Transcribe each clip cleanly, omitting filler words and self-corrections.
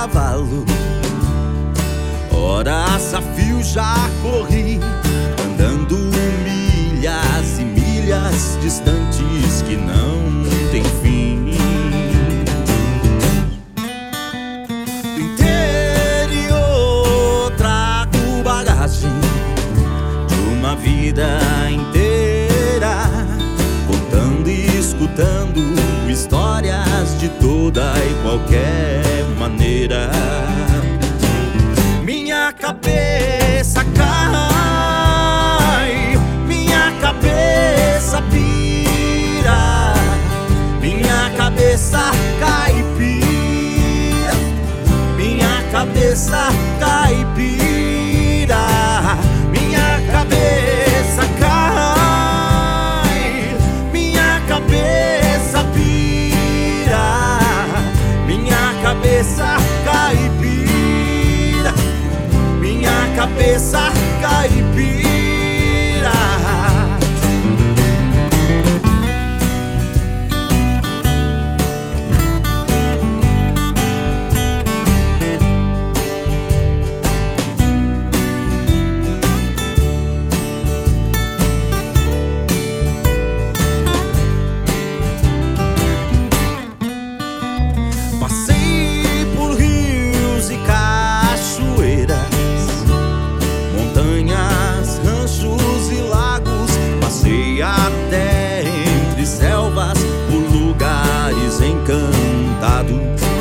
cavalo. Horas a fio já corri, andando milhas e milhas distantes que não tem fim. Do interior trago bagagem de uma vida inteira, contando e escutando histórias de toda e qualquer maneira. Minha cabeça cai, minha cabeça pira, minha cabeça caipira, minha cabeça caipira, minha cabeça cai, minha cabeça pira, minha cabeça caipira, minha cabeça caipira. Passei por rios e cachoeiras, montanhas, ranchos e lagos. Passei até entre selvas, por lugares encantados.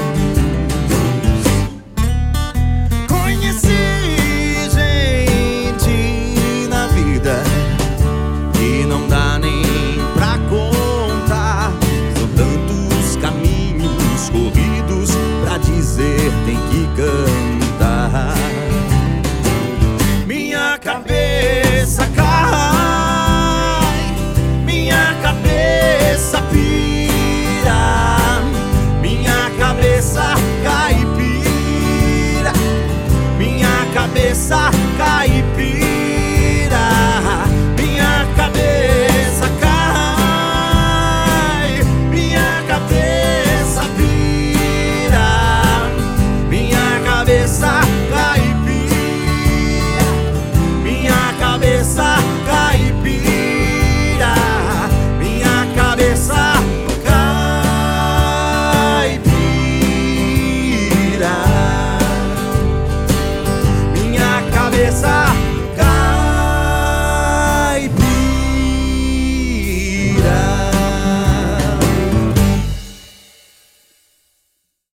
Conheci gente na vida que não dá nem pra contar. São tantos caminhos corridos pra dizer tem que cantar. Minha cabeça cai, minha cabeça pira, minha cabeça caipira, minha cabeça caipira, minha cabeça cai, minha cabeça pira, minha cabeça caipira, minha cabeça caipira, minha cabeça caipira, minha cabeça